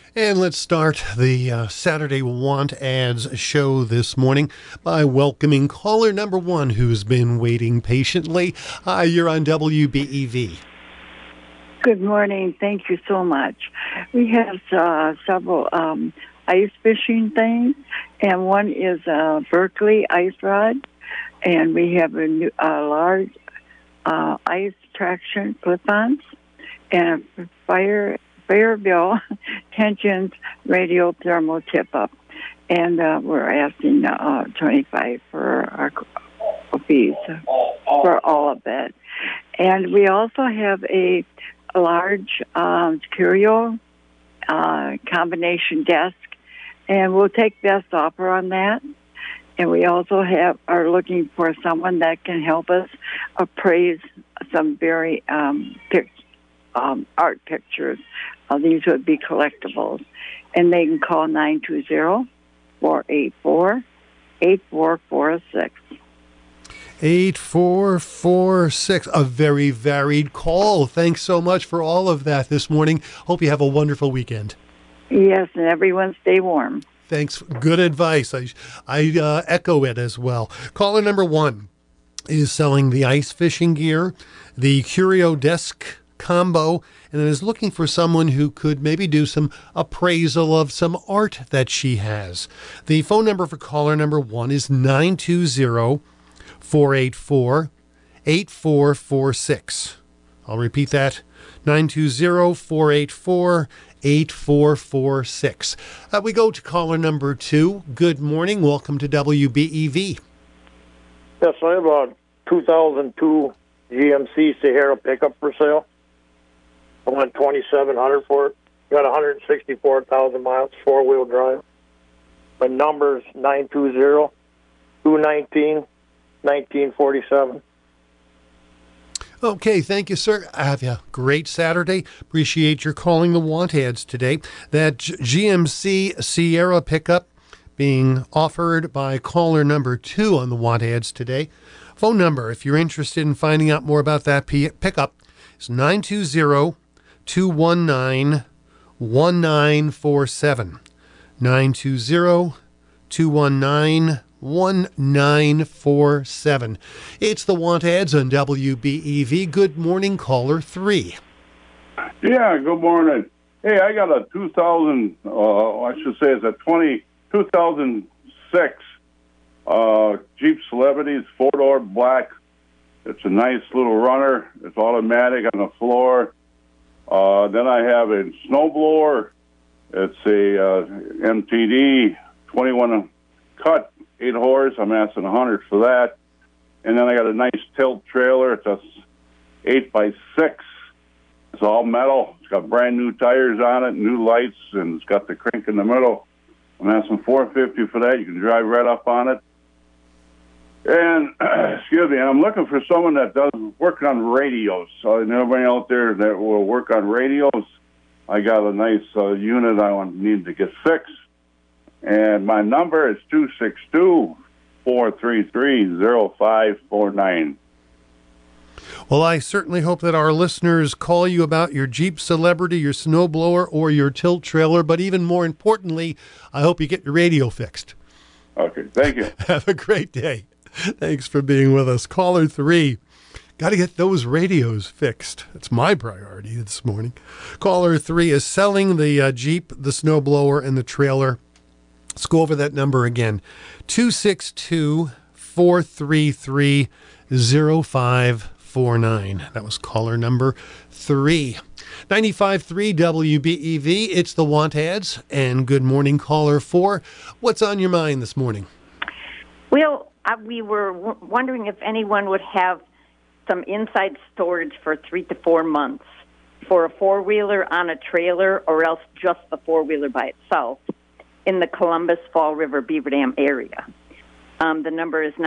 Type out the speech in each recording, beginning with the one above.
And let's start the Saturday Want Ads show this morning by welcoming caller number one who's been waiting patiently. Hi, you're on WBEV. Good morning. Thank you so much. We have several ice fishing things, and one is Berkeley ice rod, and we have a large ice traction clip-ons, and a Fairville tensions radio thermal tip-up, and we're asking $25 for our fees for all of it. And we also have a large curio combination desk, and we'll take best offer on that. And we also are looking for someone that can help us appraise some very art pictures. These would be collectibles. And they can call 920-484-8446. 8446, a very varied call. Thanks so much for all of that this morning. Hope you have a wonderful weekend. Yes, and everyone stay warm. Thanks. Good advice. I echo it as well. Caller number one is selling the ice fishing gear, the Curio Desk combo, and is looking for someone who could maybe do some appraisal of some art that she has. The phone number for caller number one is 920-484-8446. I'll repeat that, 920-484-8446. We go to caller number two. Good morning. Welcome to WBEV. Yes, I have a 2002 GMC Sahara pickup for sale. I went $2,700 for it. Got 164,000 miles, four-wheel drive. My number's 920-219-1947. Okay, thank you, sir. Have a great Saturday. Appreciate your calling the Want Ads today. That GMC Sierra pickup being offered by caller number two on the Want Ads today. Phone number, if you're interested in finding out more about that pickup, is 920-219-1947. 920-219-1947. It's the Want Ads on WBEV. Good morning, caller three. Yeah, good morning. Hey, I got a 2006 Jeep Celebrity. It's four-door black. It's a nice little runner. It's automatic on the floor. Then I have a snowblower. It's a MTD 21 cut, 8 horse. I'm asking $100 for that. And then I got a nice tilt trailer. It's a 8x6. It's all metal. It's got brand new tires on it, new lights, and it's got the crank in the middle. I'm asking $450 for that. You can drive right up on it. And excuse me, I'm looking for someone that does work on radios. So anybody out there that will work on radios, I got a nice unit I need to get fixed. And my number is 262-433-0549. Well, I certainly hope that our listeners call you about your Jeep Celebrity, your snowblower, or your tilt trailer. But even more importantly, I hope you get your radio fixed. Okay, thank you. Have a great day. Thanks for being with us. Caller three. Got to get those radios fixed. It's my priority this morning. Caller three is selling the Jeep, the snowblower, and the trailer. Let's go over that number again. 262-433-0549. That was caller number three. 95.3 WBEV. It's the Want Ads. And good morning, caller four. What's on your mind this morning? Well, we were wondering if anyone would have some inside storage for 3 to 4 months for a four-wheeler on a trailer, or else just the four-wheeler by itself in the Columbus, Fall River, Beaver Dam area. The number is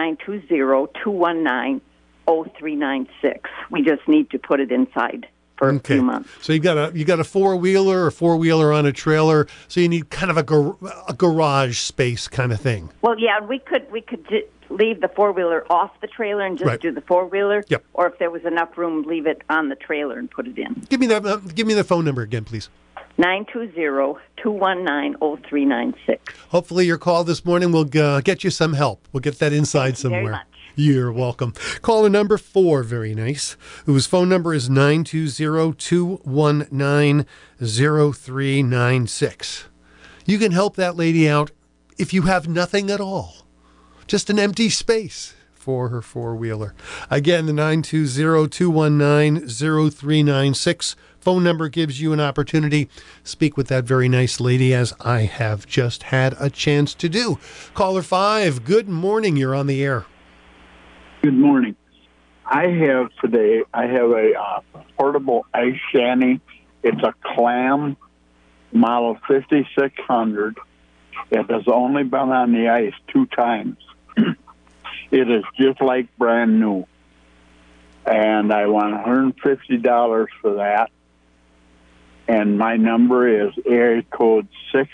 920-219-0396. We just need to put it inside for a few months. So you got a four-wheeler or four-wheeler on a trailer, so you need kind of a garage space kind of thing. Well, yeah, we could leave the four-wheeler off the trailer and just do the four-wheeler. Yep. Or if there was enough room, leave it on the trailer and put it in. Give me the phone number again, please. 920-219-0396. Hopefully your call this morning will get you some help. We'll get that inside Thank you very somewhere. much. You're welcome. Caller number 4, very nice, whose phone number is 920-219-0396. You can help that lady out if you have nothing at all, just an empty space for her four-wheeler. Again, the 920-219-0396 phone number gives you an opportunity to speak with that very nice lady, as I have just had a chance to do. Caller 5, good morning. You're on the air. Good morning. I have a portable ice shanty. It's a Clam model 5600. It has only been on the ice 2 times. It is just like brand new. And I want $150 for that. And my number is area code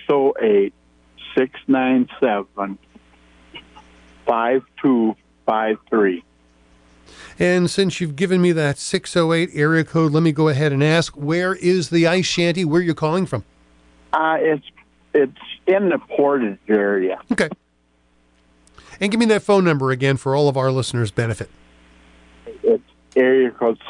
608-697-5253. And since you've given me that 608 area code, let me go ahead and ask, where is the ice shanty? Where are you calling from? It's in the Portage area. Okay. And give me that phone number again for all of our listeners' benefit. It's area code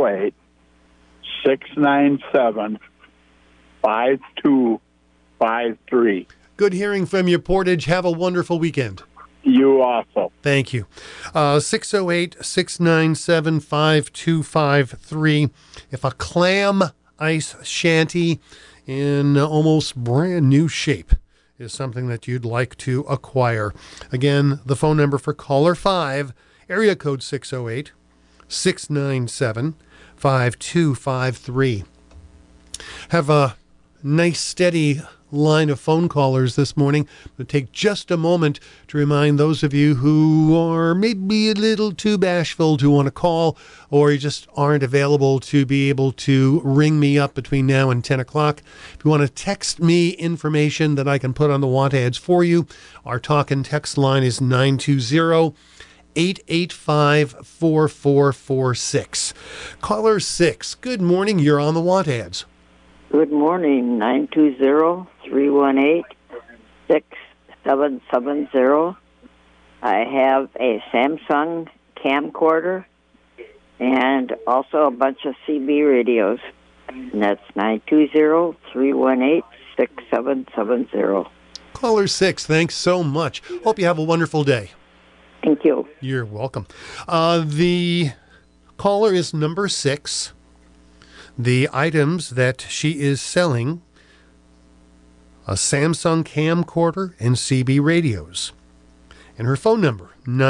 608-697-5253. Good hearing from you, Portage. Have a wonderful weekend. You also. Thank you. 608-697-5253. If a Clam ice shanty in almost brand new shape is something that you'd like to acquire. Again, the phone number for caller 5, area code 608-697-5253. Have a nice, steady line of phone callers this morning. I'm going to take just a moment to remind those of you who are maybe a little too bashful to want to call, or you just aren't available to be able to ring me up between now and 10 o'clock. If you want to text me information that I can put on the want ads for you, our talk and text line is 920-885-4446. Caller 6, good morning. You're on the want ads. Good morning, 920-318-6770. I have a Samsung camcorder and also a bunch of CB radios. And that's 920-318-6770. Caller 6, thanks so much. Hope you have a wonderful day. Thank you. You're welcome. The caller is number 6. The items that she is selling, a Samsung camcorder and CB radios. And her phone number,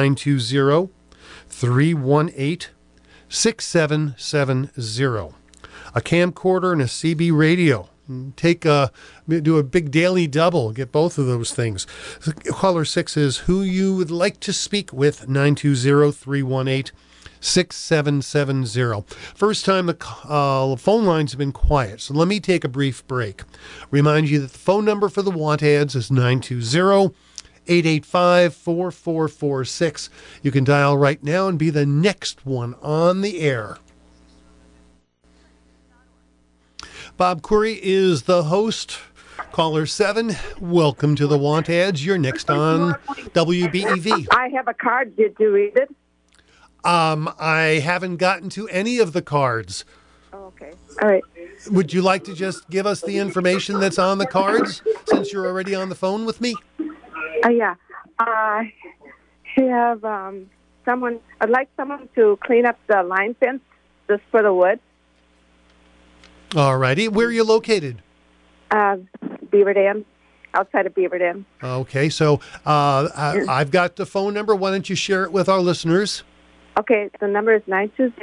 920-318-6770. A camcorder and a CB radio. Do a big daily double. Get both of those things. Caller 6 is who you would like to speak with, 920-318-6770. 6770. First time the phone lines have been quiet, so let me take a brief break. Remind you that the phone number for the want ads is 920-885-4446. You can dial right now and be the next one on the air. Bob Query is the host. Caller 7, welcome to the want ads. You're next on WBEV. I have a card. Did you read it? I haven't gotten to any of the cards. Oh, okay. All right. Would you like to just give us the information that's on the cards, since you're already on the phone with me? Yeah. I have someone. I'd like someone to clean up the line fence just for the wood. All righty. Where are you located? Beaver Dam, outside of Beaver Dam. Okay. So I've got the phone number. Why don't you share it with our listeners? Okay, the number is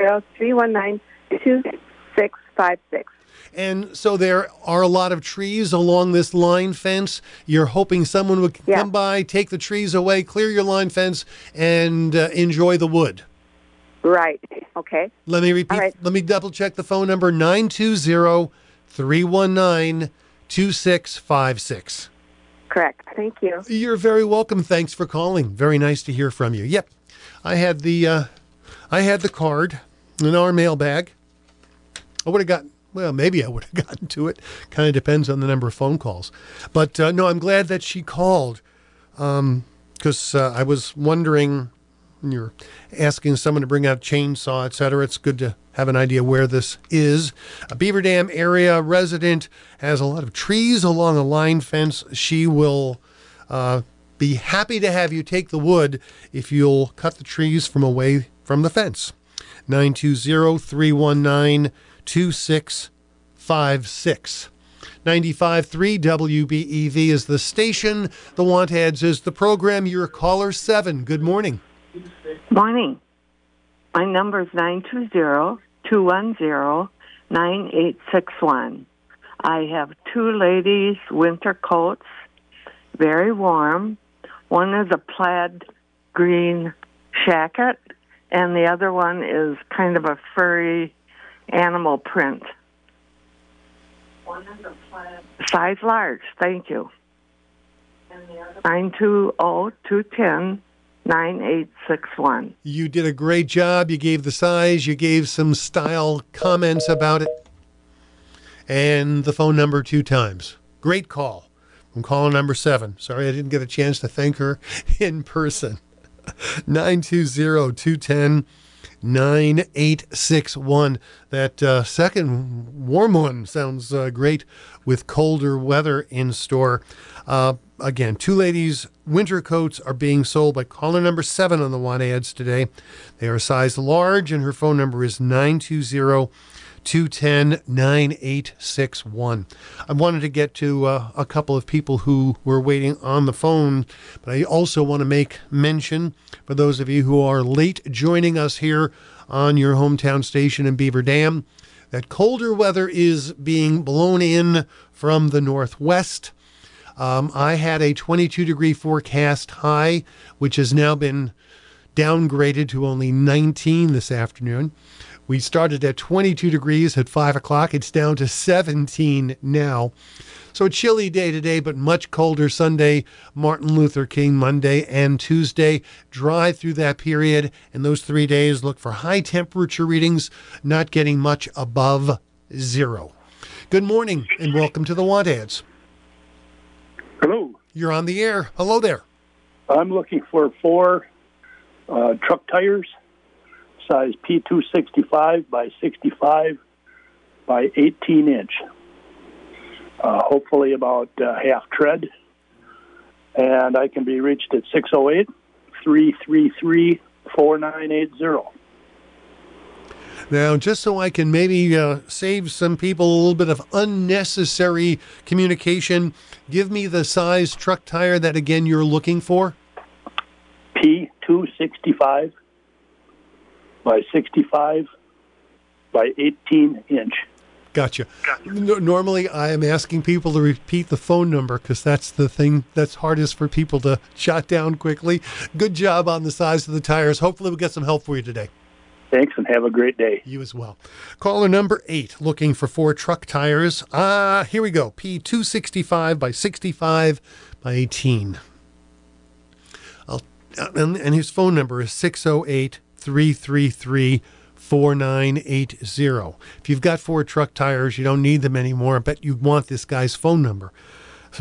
920-319-2656. And so there are a lot of trees along this line fence. You're hoping someone would come by, take the trees away, clear your line fence, and enjoy the wood. Right. Okay. Let me repeat. Right. Let me double check the phone number, 920-319-2656. Correct. Thank you. You're very welcome. Thanks for calling. Very nice to hear from you. Yep. I had the card in our mailbag. I would have Well, maybe I would have gotten to it. Kind of depends on the number of phone calls. But no, I'm glad that she called because I was wondering when you're asking someone to bring out a chainsaw, et cetera. It's good to have an idea where this is. A Beaver Dam area resident has a lot of trees along a line fence. She will be happy to have you take the wood if you'll cut the trees from away from the fence. 920-319-2656. 95.3 WBEV is the station. The Want Ads is the program. You're caller 7. Good morning. Morning. My number is 920-210-9861. I have 2 ladies' winter coats, very warm. One is a plaid green shacket, and the other one is kind of a furry animal print. One is a plaid. Size large, thank you. And the other 920-210-9861. You did a great job. You gave the size. You gave some style comments about it. And the phone number 2 times. Great call from caller number 7. Sorry I didn't get a chance to thank her in person. 920-210-9861. That second warm one sounds great with colder weather in store. Again, 2 ladies' winter coats are being sold by caller number 7 on the Want Ads today. They are size large, and her phone number is 920-210-9861. I wanted to get to a couple of people who were waiting on the phone, but I also want to make mention for those of you who are late joining us here on your hometown station in Beaver Dam that colder weather is being blown in from the northwest. I had a 22-degree forecast high, which has now been downgraded to only 19 this afternoon. We started at 22 degrees at 5 o'clock. It's down to 17 now. So a chilly day today, but much colder Sunday, Martin Luther King Monday and Tuesday. Dry through that period, and those 3 days look for high temperature readings, not getting much above 0. Good morning, and welcome to the Want Ads. Hello. You're on the air. Hello there. I'm looking for 4 truck tires, size P265 by 65 by 18 inch. Hopefully about half tread. And I can be reached at 608-333-4980. Now, just so I can maybe save some people a little bit of unnecessary communication, give me the size truck tire that, again, you're looking for. P265 by 65 by 18 inch. Gotcha. Normally, I am asking people to repeat the phone number because that's the thing that's hardest for people to jot down quickly. Good job on the size of the tires. Hopefully, we'll get some help for you today. Thanks, and have a great day. You as well. Caller number 8, looking for 4 truck tires. Here we go. P265 by 65 by 18. And his phone number is 608-333-4980. If you've got 4 truck tires, you don't need them anymore. I bet you want this guy's phone number. So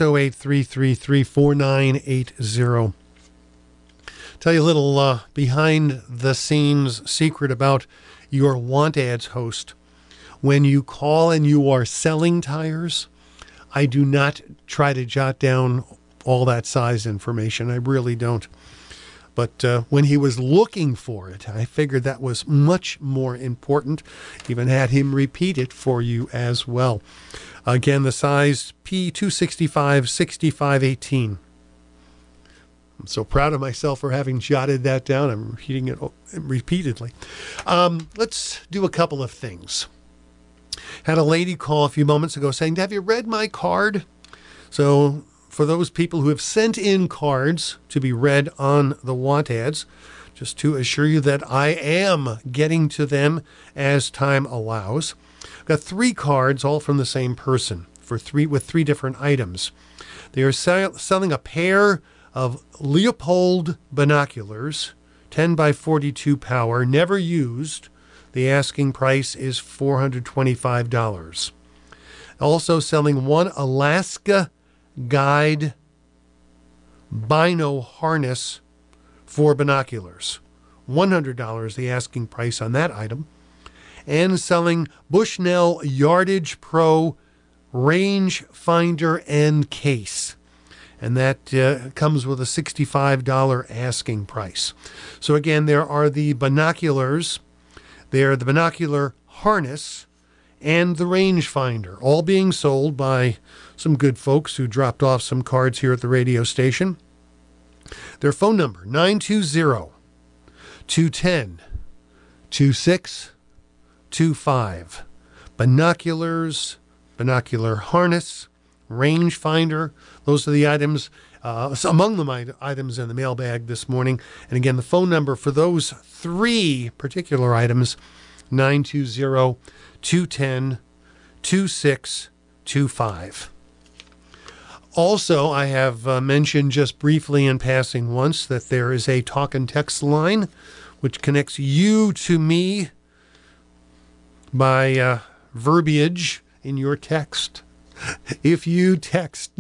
608-333-4980. Tell you a little behind-the-scenes secret about your Want Ads host. When you call and you are selling tires, I do not try to jot down all that size information. I really don't. But when he was looking for it, I figured that was much more important. Even had him repeat it for you as well. Again, the size P265 6518. I'm so proud of myself for having jotted that down. I'm repeating it repeatedly. Let's do a couple of things. Had a lady call a few moments ago saying, have you read my card? So for those people who have sent in cards to be read on the Want Ads, just to assure you that I am getting to them as time allows. I've got 3 cards, all from the same person, with 3 different items. They are selling a pair of Leopold binoculars, 10 by 42 power, never used. The asking price is $425. Also selling one Alaska Guide Bino harness for binoculars. $100 the asking price on that item. And selling Bushnell Yardage Pro range finder and case. And that comes with a $65 asking price. So again, there are the binoculars, there the binocular harness, and the rangefinder, all being sold by some good folks who dropped off some cards here at the radio station. Their phone number, 920-210-2625. Binoculars, binocular harness, rangefinder. Those are the items, among the items in the mailbag this morning. And again, the phone number for those three particular items, 920-210-2625. Also, I have mentioned just briefly in passing once that there is a talk and text line which connects you to me by verbiage in your text. If you text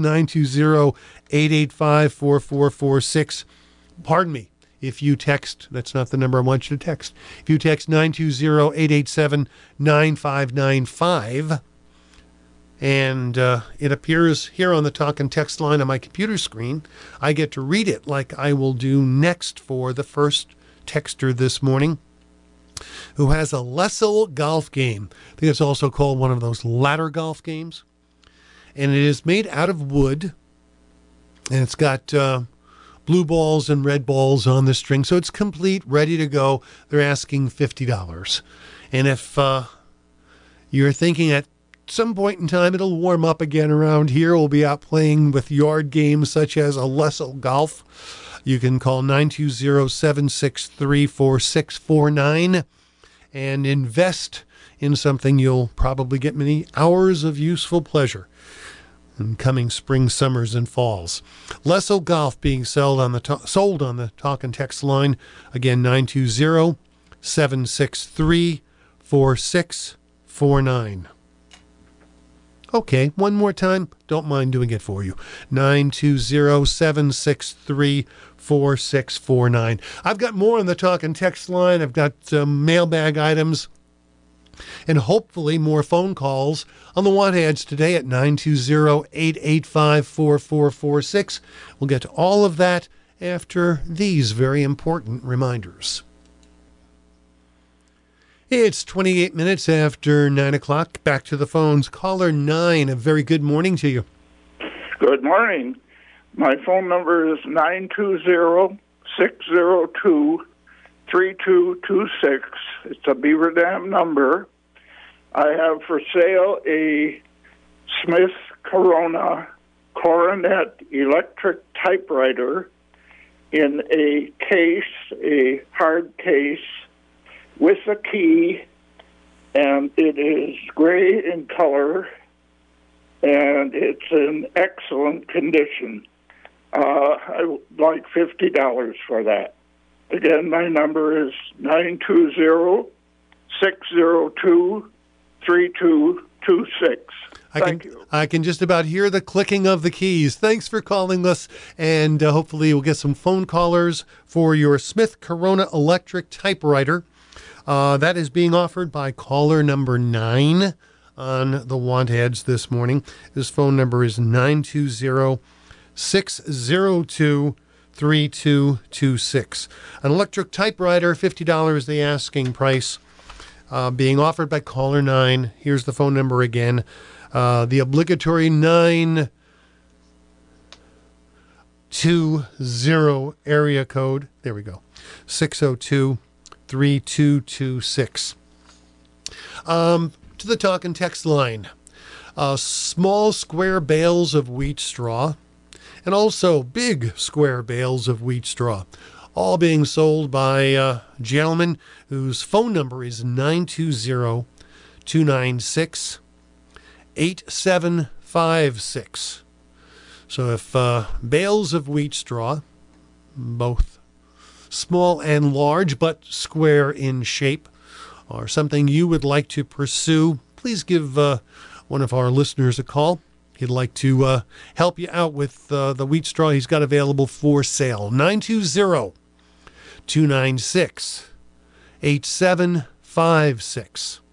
920-885-4446, pardon me, if you text, that's not the number I want you to text. If you text 920-887-9595, and it appears here on the talk and text line on my computer screen, I get to read it like I will do next for the first texter this morning, who has a Lessel golf game. I think it's also called one of those ladder golf games. And it is made out of wood, and it's got blue balls and red balls on the string, so it's complete, ready to go. They're asking $50. And if you're thinking at some point in time it'll warm up again around here, we'll be out playing with yard games such as a Lessel golf, you can call 920-763-4649 and invest in something you'll probably get many hours of useful pleasure in coming spring, summers, and falls. Lessel Golf being sold on the talk and text line. Again, 920-763-4649. Okay, one more time. Don't mind doing it for you. 920-763-4649. I've got more on the talk and text line. I've got mailbag items and hopefully more phone calls on the want ads today at 920-885-4446. We'll get to all of that after these very important reminders. It's 28 minutes after 9 o'clock. Back to the phones. Caller 9, a very good morning to you. Good morning. My phone number is 920-602-3226. It's a Beaver Dam number. I have for sale a Smith Corona Coronet electric typewriter in a case, a hard case, with a key, and it is gray in color, and it's in excellent condition. I would like $50 for that. Again, my number is 920-602-3226. Thank you. I can just about hear the clicking of the keys. Thanks for calling us, and hopefully we'll get some phone callers for your Smith Corona electric typewriter. That is being offered by caller number 9 on the want ads this morning. His phone number is 920-602-3226. An electric typewriter, $50 the asking price, being offered by caller 9. Here's the phone number again. The obligatory 920 area code. There we go. 602-3226. To the talk and text line. Small square bales of wheat straw and also big square bales of wheat straw, all being sold by a gentleman whose phone number is 920-296-8756. So if bales of wheat straw, both small and large but square in shape, or something you would like to pursue, please give one of our listeners a call. He'd like to help you out with the wheat straw he's got available for sale. 920-296-8756.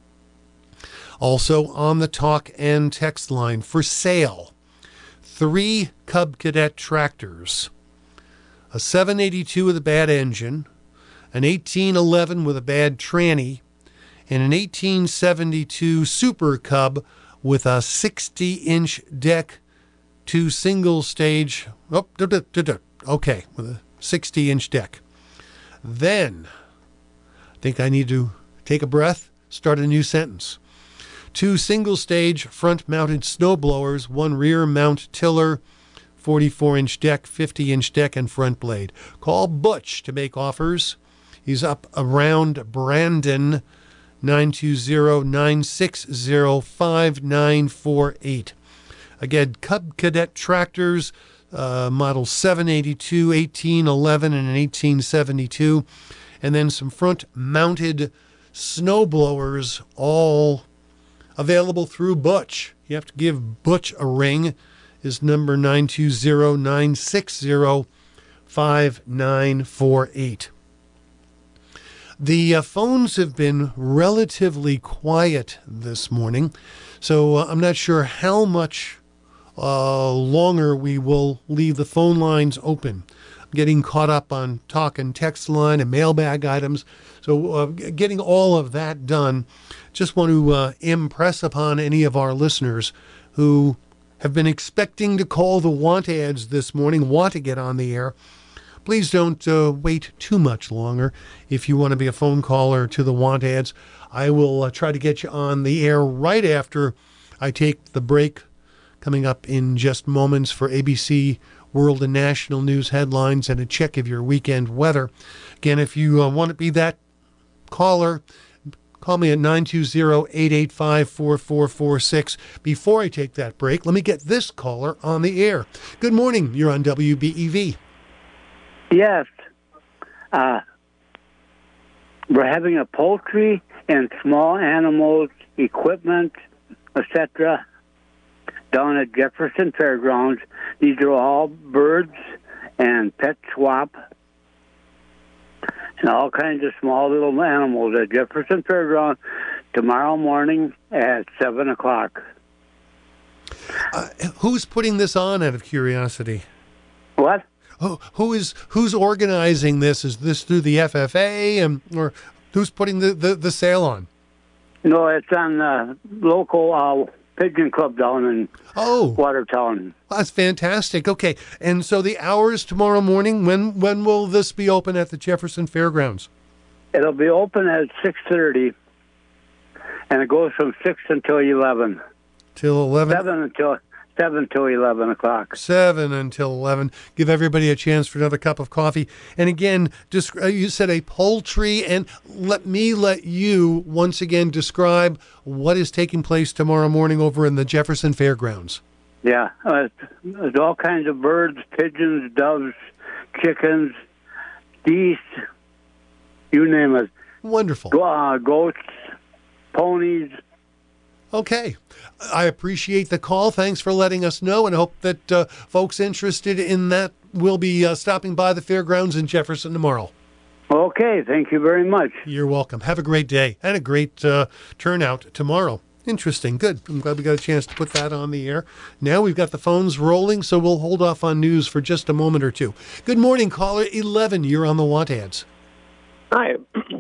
Also on the talk and text line, for sale, 3 Cub Cadet tractors, a 782 with a bad engine, an 1811 with a bad tranny, and an 1872 Super Cub with a 60-inch deck, 2 single-stage, with a 60-inch deck. Then, I think I need to take a breath, start a new sentence. 2 single-stage front-mounted snowblowers, 1 rear-mount tiller, 44-inch deck, 50-inch deck, and front blade. Call Butch to make offers. He's up around Brandon, 920-960-5948. Again, Cub Cadet tractors, model 782, 1811, and an 1872. And then some front-mounted snowblowers, all available through Butch. You have to give Butch a ring. His number 920-960-5948. The phones have been relatively quiet this morning, so I'm not sure how much longer we will leave the phone lines open. I'm getting caught up on talk and text line and mailbag items, so getting all of that done. Just want to impress upon any of our listeners who have been expecting to call the want ads this morning, want to get on the air. Please don't wait too much longer. If you want to be a phone caller to the want ads, I will try to get you on the air right after I take the break, coming up in just moments for ABC World and National News headlines and a check of your weekend weather. Again, if you want to be that caller, call me at 920-885-4446. Before I take that break, let me get this caller on the air. Good morning. You're on WBEV. Yes. We're having a poultry and small animals equipment, etc., down at Jefferson Fairgrounds. These are all birds and pet swap and all kinds of small little animals at Jefferson Fairgrounds tomorrow morning at 7 o'clock. Who's putting this on, out of curiosity? What? Who's organizing this? Is this through the FFA, or who's putting the sale on? No, it's on the local Pigeon Club down in Watertown. That's fantastic. Okay, and so the hours tomorrow morning, when will this be open at the Jefferson Fairgrounds? It'll be open at 6:30, and it goes from 6 until 11. Till 11? 7 till 11 o'clock. 7 until 11. Give everybody a chance for another cup of coffee. And again, you said a poultry, and let you once again describe what is taking place tomorrow morning over in the Jefferson Fairgrounds. Yeah, there's all kinds of birds, pigeons, doves, chickens, geese, you name it. Wonderful. Goats, ponies. Okay. I appreciate the call. Thanks for letting us know, and hope that folks interested in that will be stopping by the fairgrounds in Jefferson tomorrow. Okay. Thank you very much. You're welcome. Have a great day and a great turnout tomorrow. Interesting. Good. I'm glad we got a chance to put that on the air. Now we've got the phones rolling, so we'll hold off on news for just a moment or two. Good morning, caller 11. You're on the want ads. Hi.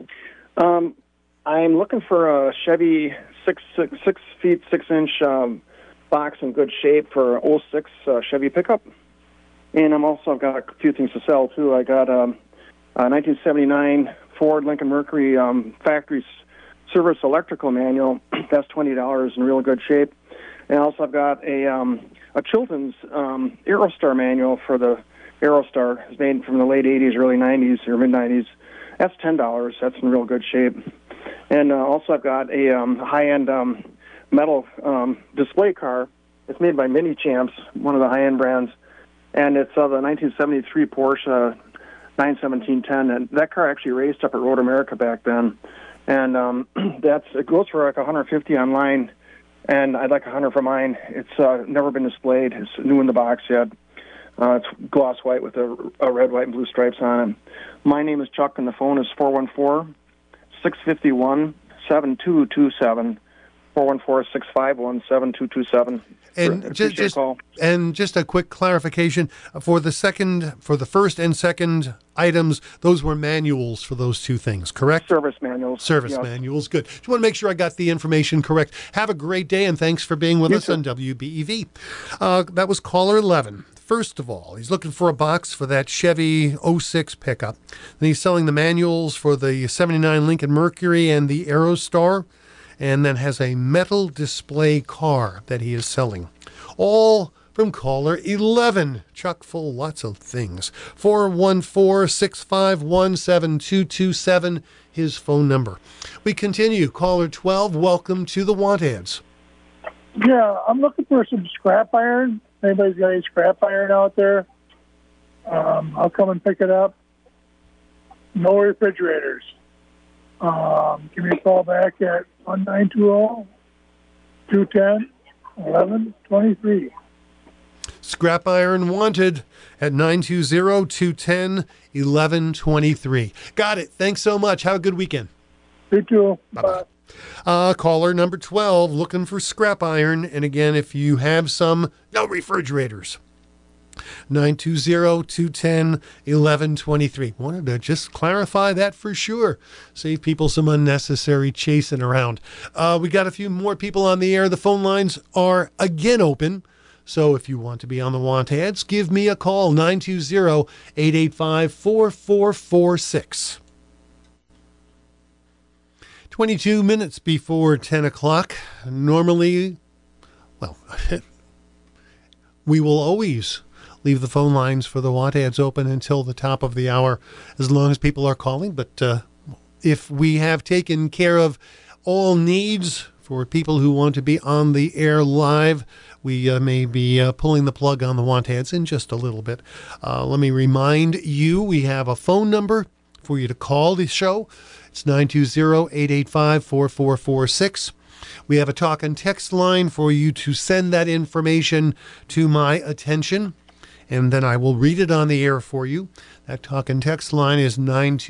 I'm looking for a Chevy 6 feet 6 inch box in good shape for 06 Chevy pickup, and I've got a few things to sell too. I got a 1979 Ford Lincoln Mercury factory service electrical manual. That's $20 in real good shape, and also I've got a Chilton's Aerostar manual for the Aerostar. It's made from the late 80s, early 90s, or mid 90s. That's $10. That's in real good shape. And also I've got a high-end metal display car. It's made by Mini Champs, one of the high-end brands. And it's the 1973 Porsche 91710. And that car actually raced up at Road America back then. and it goes for like $150 online, and I'd like $100 for mine. It's never been displayed. It's new in the box yet. It's gloss white with a red, white, and blue stripes on it. My name is Chuck, and the phone is 414-651-7227. 414-651-7227. And just a quick clarification for the first and second items, those were manuals for those two things, correct? Service manuals. Manuals. Good. Just want to make sure I got the information correct. Have a great day, and thanks for being with us on WBEV. That was caller 11. First of all, he's looking for a box for that Chevy 06 pickup. Then he's selling the manuals for the 79 Lincoln Mercury and the Aerostar, and then has a metal display car that he is selling. All from caller 11. Chock full, lots of things. 414-651-7227, his phone number. We continue. Caller 12, welcome to the Want Ads. Yeah, I'm looking for some scrap iron. Anybody's got any scrap iron out there? I'll come and pick it up. No refrigerators. Give me a call back at 1920-210-1123. Scrap iron wanted at 920-210-1123. Got it. Thanks so much. Have a good weekend. You too. Bye-bye. Caller number 12, looking for scrap iron. And again, if you have some, no refrigerators. 920-210-1123. Wanted to just clarify that for sure. Save people some unnecessary chasing around. We got a few more people on the air. The phone lines are again open. So if you want to be on the Want Ads, give me a call, 920-885-4446. 22 minutes before 10 o'clock. Normally, we will always leave the phone lines for the Want Ads open until the top of the hour, as long as people are calling. But if we have taken care of all needs for people who want to be on the air live, we may be pulling the plug on the Want Ads in just a little bit. Let me remind you, we have a phone number for you to call the show. It's 920-885-4446. We have a talk and text line for you to send that information to my attention, and then I will read it on the air for you. That talk and text line is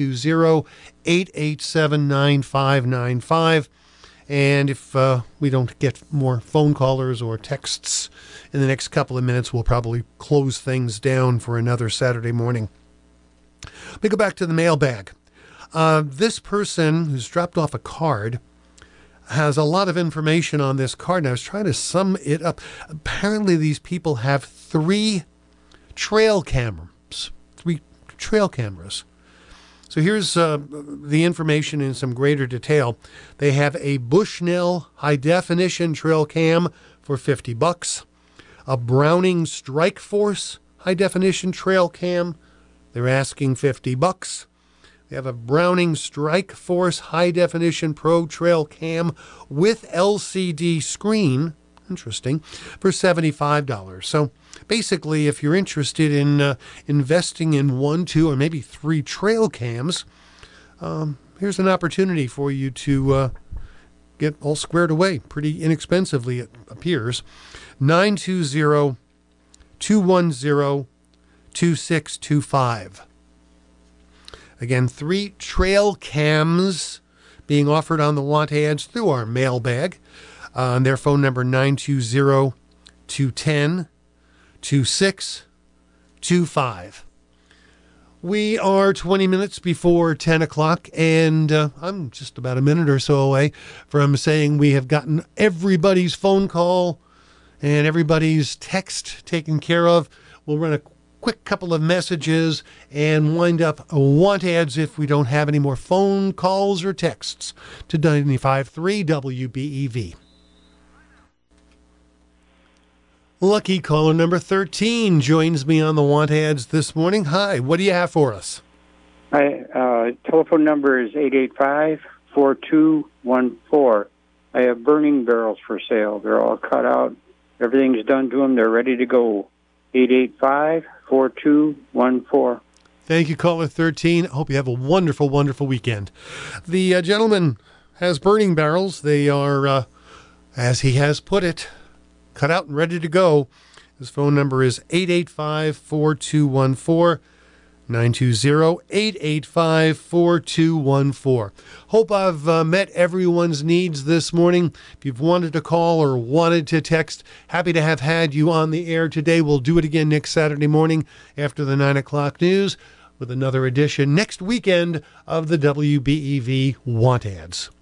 920-887-9595. And if we don't get more phone callers or texts in the next couple of minutes, we'll probably close things down for another Saturday morning. Let me go back to the mailbag. This person who's dropped off a card has a lot of information on this card, and I was trying to sum it up. Apparently, these people have three trail cameras. So here's the information in some greater detail. They have a Bushnell high-definition trail cam for $50. A Browning Strike Force high-definition trail cam. They're asking $50. They have a Browning Strike Force high-definition Pro Trail cam with LCD screen. Interesting. For $75. So basically, if you're interested in investing in 1, 2, or maybe 3 trail cams, here's an opportunity for you to get all squared away pretty inexpensively, it appears. 920-210-2625. Again, 3 trail cams being offered on the Want Ads through our mailbag. Their phone number, 920-210-2625. We are 20 minutes before 10 o'clock, and I'm just about a minute or so away from saying we have gotten everybody's phone call and everybody's text taken care of. We'll run a quick couple of messages and wind up Want Ads if we don't have any more phone calls or texts to 95.3 WBEV. Lucky caller number 13 joins me on the Want Ads this morning. Hi, what do you have for us? My telephone number is 885-4214. I have burning barrels for sale. They're all cut out. Everything's done to them. They're ready to go. 885-4214. Thank you, caller 13. Hope you have a wonderful, wonderful weekend. The gentleman has burning barrels. They are, as he has put it, cut out and ready to go. His phone number is 885-4214. 920-885-4214. Hope I've met everyone's needs this morning. If you've wanted to call or wanted to text, happy to have had you on the air today. We'll do it again next Saturday morning after the 9 o'clock news with another edition next weekend of the WBEV Want Ads.